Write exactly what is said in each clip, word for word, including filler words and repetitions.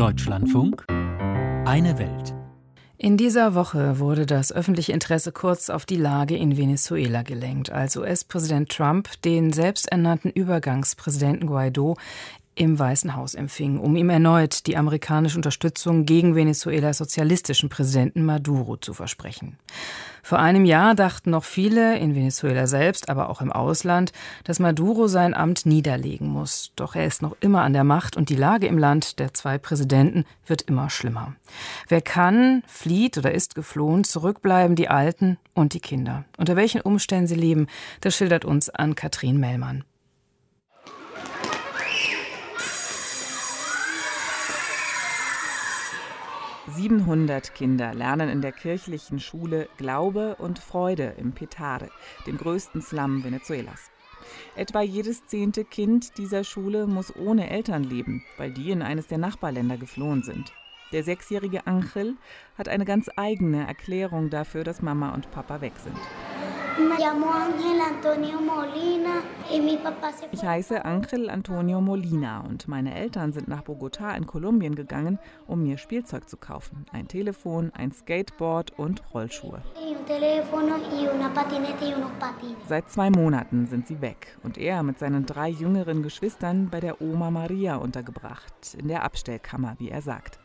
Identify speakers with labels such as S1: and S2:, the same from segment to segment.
S1: Deutschlandfunk Eine Welt.
S2: In dieser Woche wurde das öffentliche Interesse kurz auf die Lage in Venezuela gelenkt, als U S-Präsident Trump den selbsternannten Übergangspräsidenten Guaidó im Weißen Haus empfing, um ihm erneut die amerikanische Unterstützung gegen Venezuelas sozialistischen Präsidenten Maduro zu versprechen. Vor einem Jahr dachten noch viele, in Venezuela selbst, aber auch im Ausland, dass Maduro sein Amt niederlegen muss. Doch er ist noch immer an der Macht und die Lage im Land der zwei Präsidenten wird immer schlimmer. Wer kann, flieht oder ist geflohen, zurückbleiben die Alten und die Kinder. Unter welchen Umständen sie leben, das schildert uns Ann-Kathrin Mellmann.
S3: siebenhundert Kinder lernen in der kirchlichen Schule Glaube und Freude im Petare, dem größten Slum Venezuelas. Etwa jedes zehnte Kind dieser Schule muss ohne Eltern leben, weil die in eines der Nachbarländer geflohen sind. Der sechsjährige Ángel hat eine ganz eigene Erklärung dafür, dass Mama und Papa weg sind. Ich heiße Ángel Antonio Molina und meine Eltern sind nach Bogotá in Kolumbien gegangen, um mir Spielzeug zu kaufen. Ein Telefon, ein Skateboard und Rollschuhe. Seit zwei Monaten sind sie weg und er mit seinen drei jüngeren Geschwistern bei der Oma Maria untergebracht, in der Abstellkammer, wie er sagt.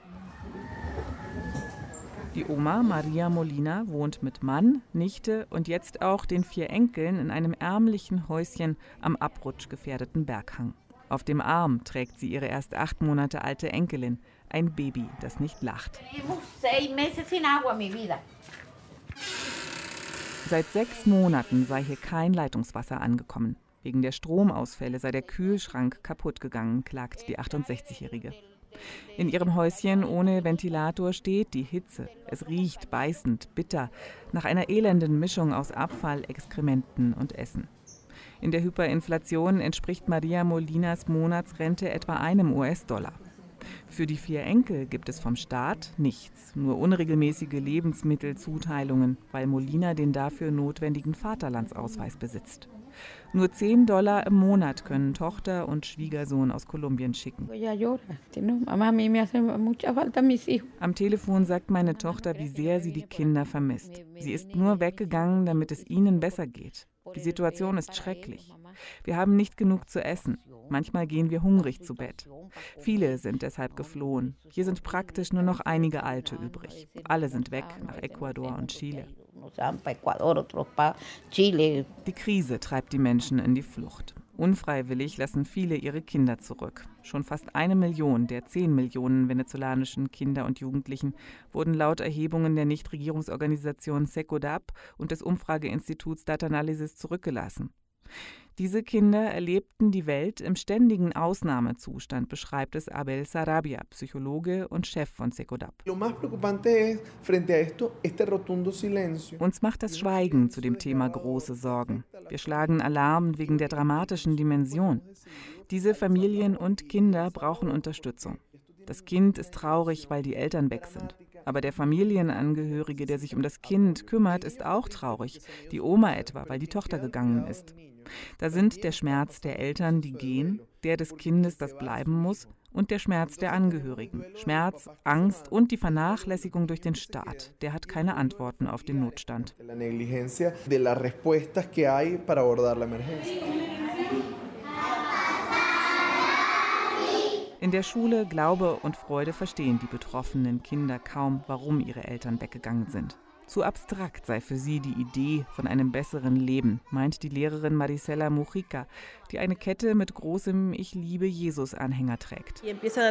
S3: Die Oma Maria Molina wohnt mit Mann, Nichte und jetzt auch den vier Enkeln in einem ärmlichen Häuschen am abrutschgefährdeten Berghang. Auf dem Arm trägt sie ihre erst acht Monate alte Enkelin, ein Baby, das nicht lacht. Seit sechs Monaten sei hier kein Leitungswasser angekommen. Wegen der Stromausfälle sei der Kühlschrank kaputt gegangen, klagt die achtundsechzigjährige. In ihrem Häuschen ohne Ventilator steht die Hitze. Es riecht beißend, bitter, nach einer elenden Mischung aus Abfall, Exkrementen und Essen. In der Hyperinflation entspricht Maria Molinas Monatsrente etwa einem U S-Dollar. Für die vier Enkel gibt es vom Staat nichts, nur unregelmäßige Lebensmittelzuteilungen, weil Molina den dafür notwendigen Vaterlandsausweis besitzt. Nur zehn Dollar im Monat können Tochter und Schwiegersohn aus Kolumbien schicken. Am Telefon sagt meine Tochter, wie sehr sie die Kinder vermisst. Sie ist nur weggegangen, damit es ihnen besser geht. Die Situation ist schrecklich. Wir haben nicht genug zu essen. Manchmal gehen wir hungrig zu Bett. Viele sind deshalb geflohen. Hier sind praktisch nur noch einige Alte übrig. Alle sind weg nach Ecuador und Chile. Die Krise treibt die Menschen in die Flucht. Unfreiwillig lassen viele ihre Kinder zurück. Schon fast eine Million der zehn Millionen venezolanischen Kinder und Jugendlichen wurden laut Erhebungen der Nichtregierungsorganisation SECODAP und des Umfrageinstituts Data-Analysis zurückgelassen. Diese Kinder erlebten die Welt im ständigen Ausnahmezustand, beschreibt es Abel Sarabia, Psychologe und Chef von SECODAP. Uns macht das Schweigen zu dem Thema große Sorgen. Wir schlagen Alarm wegen der dramatischen Dimension. Diese Familien und Kinder brauchen Unterstützung. Das Kind ist traurig, weil die Eltern weg sind. Aber der Familienangehörige, der sich um das Kind kümmert, ist auch traurig. Die Oma etwa, weil die Tochter gegangen ist. Da sind der Schmerz der Eltern, die gehen, der des Kindes, das bleiben muss, und der Schmerz der Angehörigen. Schmerz, Angst und die Vernachlässigung durch den Staat. Der hat keine Antworten auf den Notstand. In der Schule Glaube und Freude verstehen die betroffenen Kinder kaum, warum ihre Eltern weggegangen sind. Zu abstrakt sei für sie die Idee von einem besseren Leben, meint die Lehrerin Marisela Mujica, die eine Kette mit großem Ich liebe Jesus-Anhänger trägt.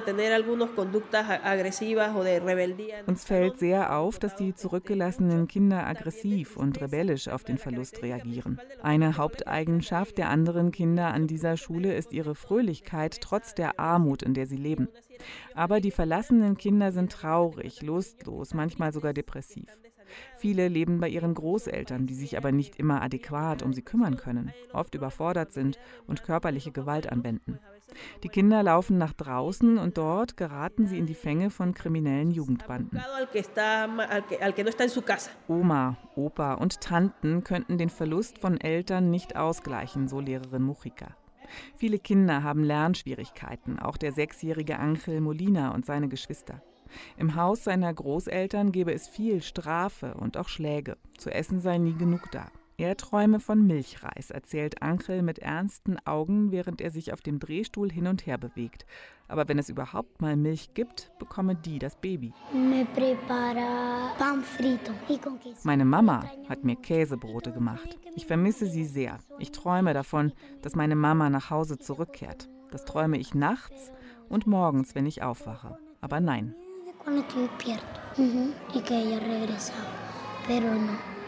S3: Uns fällt sehr auf, dass die zurückgelassenen Kinder aggressiv und rebellisch auf den Verlust reagieren. Eine Haupteigenschaft der anderen Kinder an dieser Schule ist ihre Fröhlichkeit trotz der Armut, in der sie leben. Aber die verlassenen Kinder sind traurig, lustlos, manchmal sogar depressiv. Viele leben bei ihren Großeltern, die sich aber nicht immer adäquat um sie kümmern können, oft überfordert sind und körperliche Gewalt anwenden. Die Kinder laufen nach draußen und dort geraten sie in die Fänge von kriminellen Jugendbanden. Oma, Opa und Tanten könnten den Verlust von Eltern nicht ausgleichen, so Lehrerin Mujica. Viele Kinder haben Lernschwierigkeiten, auch der sechsjährige Ángel Molina und seine Geschwister. Im Haus seiner Großeltern gebe es viel Strafe und auch Schläge. Zu essen sei nie genug da. Er träume von Milchreis, erzählt Ángel mit ernsten Augen, während er sich auf dem Drehstuhl hin und her bewegt. Aber wenn es überhaupt mal Milch gibt, bekomme die das Baby. Meine Mama hat mir Käsebrote gemacht. Ich vermisse sie sehr. Ich träume davon, dass meine Mama nach Hause zurückkehrt. Das träume ich nachts und morgens, wenn ich aufwache. Aber nein.
S4: Cuando estoy despierto, uh-huh, y que ella regresaba, pero no.